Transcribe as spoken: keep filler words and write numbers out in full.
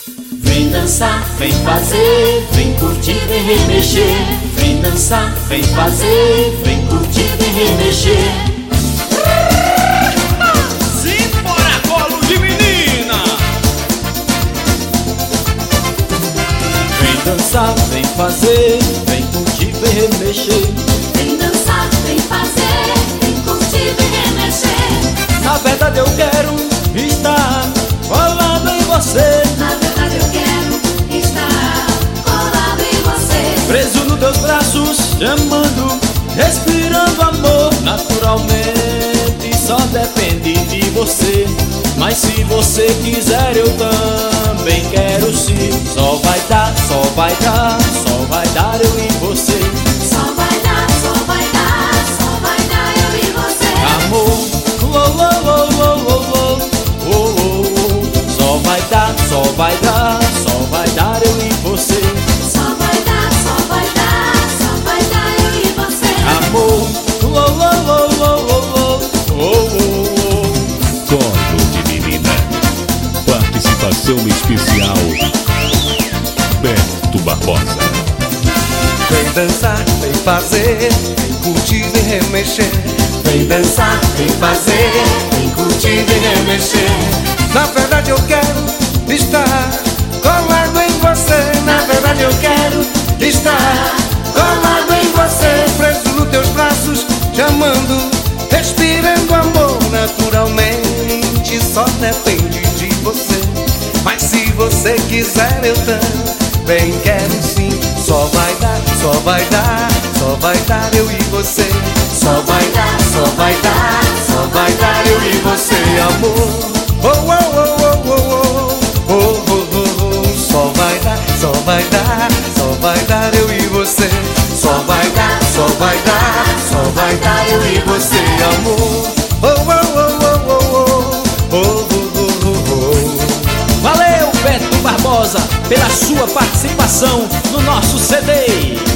Vem dançar, vem fazer, vem curtir, vem remexer. Vem dançar, vem fazer, vem curtir, vem remexer. Simbora, colo de menina! Vem dançar, vem fazer, vem curtir, vem remexer. Vem dançar, vem fazer, vem curtir, vem remexer. Na verdade eu quero estar colado em você. Na verdade eu quero estar colado em você. Preso nos teus braços, chamando, respirando amor. Naturalmente só depende de você. Mas se você quiser eu também quero sim. Só vai dar, só vai dar, só vai dar eu e você. Só vai dar, só vai dar, só vai dar eu e você. Amor, oh, oh, oh, oh, oh, oh, oh, oh. Só vai dar, só vai dar, só vai dar eu e você. Só vai dar, só vai dar, só vai dar eu e você. Amor, oh, oh, oh, oh, oh, oh, oh, oh. Colo de menina. Participação especial Beto Barbosa. Vem dançar, vem fazer, vem curtir, vem remexer. Vem dançar, vem fazer, vem curtir, vem remexer. Na verdade eu quero estar colado em você. Na verdade eu quero estar colado em você. Preso nos teus braços, te amando, respirando amor. Naturalmente só depende de você. Mas se você quiser eu também quero sim. Só vai dar, só vai dar, só vai dar eu e você. Só vai dar, só vai dar, só vai dar eu e você, amor. Oh, oh, oh, oh, oh, oh, oh, oh, oh. Só vai dar, só vai dar, só vai dar eu e você. Só vai dar, só vai dar, só vai dar eu e você, amor. Oh, oh, oh, oh, oh, oh, oh, oh, oh, oh. Valeu, Beto Barbosa, pela sua participação no nosso C D.